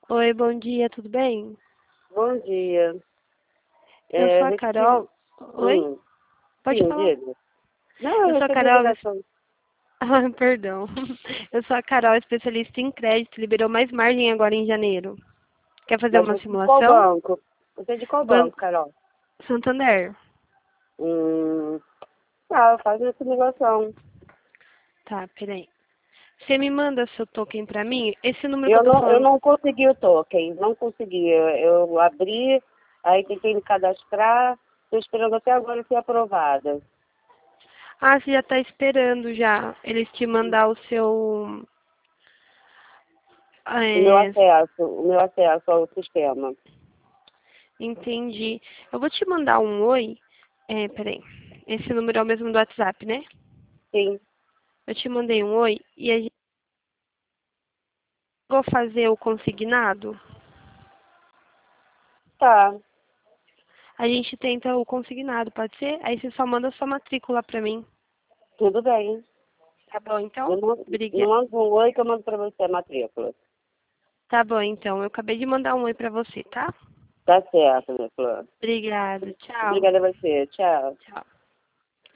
Oi, bom dia, tudo bem? Bom dia. Eu sou a Recebi... Carol. Oi? Pode Sim, falar. diga. Não, Eu eu sou a recebi a Carol. ligação. Ah, perdão. Eu sou a Carol, especialista em crédito. Liberou mais margem agora em janeiro. Quer fazer Mas uma você é de qual simulação? banco? Você é de qual banco, Banco Carol? Santander. Hum, tá, faz essa ligação. Tá, peraí. Você me manda seu token pra mim? Esse número que eu Eu tô não, eu falando. não consegui o token, não consegui. Eu abri, aí tentei me cadastrar, estou esperando até agora ser aprovada. Ah, você já tá esperando já. Eles te mandar o seu. É, O meu acesso ao sistema. entendi. Eu vou te mandar um oi. Peraí. Esse número é o mesmo do WhatsApp, né? Sim, Eu te mandei um oi e a gente vou fazer o consignado. tá, A gente tenta o consignado, pode ser? Aí você só manda a sua matrícula pra mim. tudo bem. Tá bom, Eu então? me Obrigada. manda um oi que eu mando para você a matrícula. Tá bom, então. Eu acabei de mandar um oi pra você, tá? Tá certo, minha flor. Obrigada. Tchau. Obrigada a você. Tchau. Tchau.